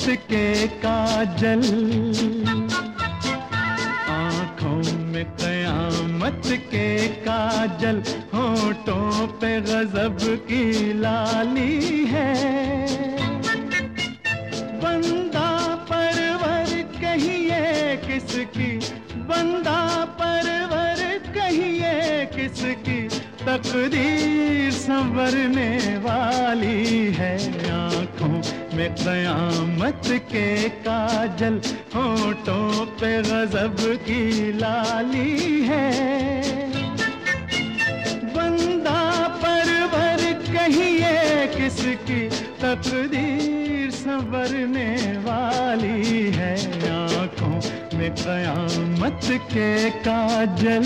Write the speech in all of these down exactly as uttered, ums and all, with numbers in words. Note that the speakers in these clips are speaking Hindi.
के काजल, आँखों में क़यामत के काजल, होठों पे गज़ब की लाली है। बंदा परवर कहिए किसकी, बंदा परवर कहिए किसकी, तकदीर संवरने वाली है। आँखों में क़यामत के काजल, होठों पे गज़ब की लाली है। बंदा परवर कहिए किसकी, तकदीर संवरने वाली है। आँखों में क़यामत के काजल।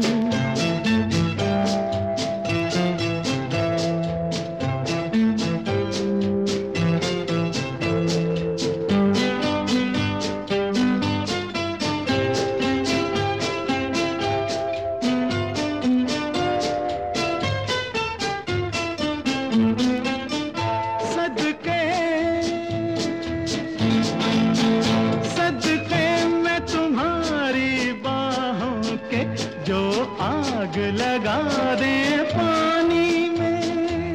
जो आग लगा दे पानी में,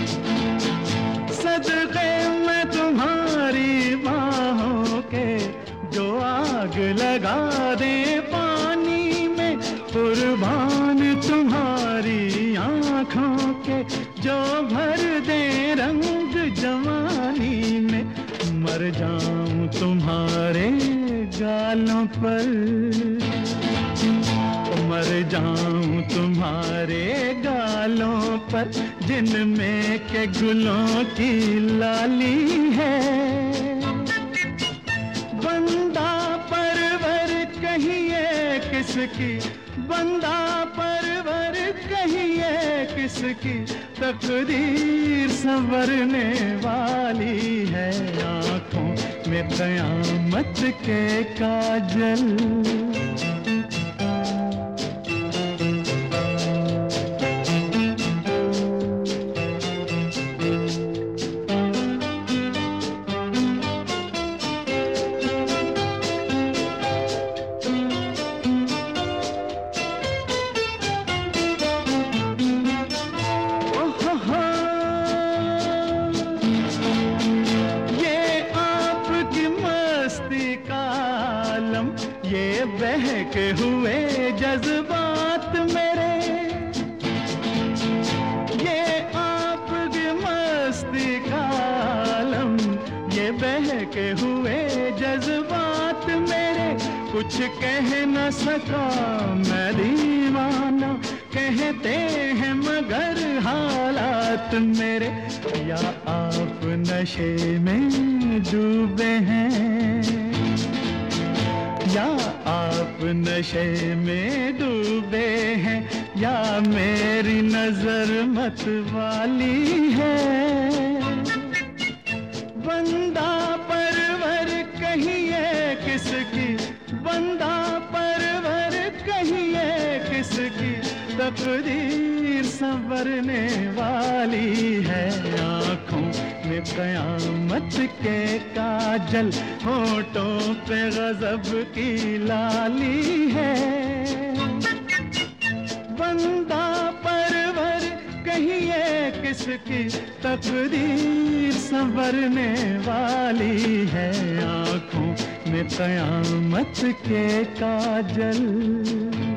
सदक़े में तुम्हारी बाहों के, जो आग लगा दे पानी में, कुर्बान तुम्हारी आँखों के, जो भर दे रंग जवानी में। मर जाऊं तुम्हारे गालों पर, मर जाऊं तुम्हारे गालों पर, जिनमें के गुलों की लाली है। बंदा परवर कहिए किसकी, बंदा परवर कहिए किसकी, तकदीर संवरने वाली है। आँखों में क़यामत के काजल। ये बहके हुए जज्बात मेरे, ये आपकी मस्ती का आलम, ये बहके हुए जज्बात मेरे, कुछ कह न सका मैं दीवाना, कहते हैं मगर हालात मेरे। या आप नशे में डूबे हैं, या आप नशे में डूबे हैं, या मेरी नजर मत वाली है। बंदा परवर कहिए किसकी, बंदा परवर कहिए किसकी, तकदीर संवरने वाली है। आँखों में क़यामत के काजल, होठों पे गज़ब की लाली है। बंदा परवर कहिए किसकी, तकदीर संवरने वाली है। आँखों में क़यामत के काजल।